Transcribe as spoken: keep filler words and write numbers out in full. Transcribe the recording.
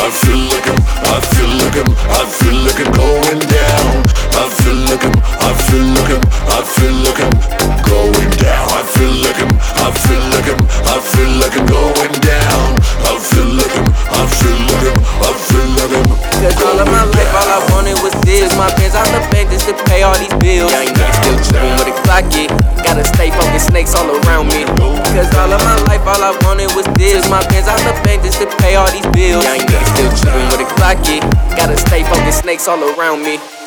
I feel like I'm, I feel like I'm, I feel like I'm going down. I feel like I'm, I feel like I'm, I feel like I'm going down. I feel like I'm, I feel like I'm, I feel like I'm going down. I feel like I'm, I feel like I'm, I feel like I'm. Cause all of my life, all I wanted was this. My pants out the bank just to pay all these bills. Young nigga still tripping with a clock, yeah. Gotta stay focused, snakes all around me. Cause all of my life, all I wanted was this. My pants out the bank just to pay all these bills. Young nigga still tripping with a clock, yeah. Gotta stay focused, snakes all around me.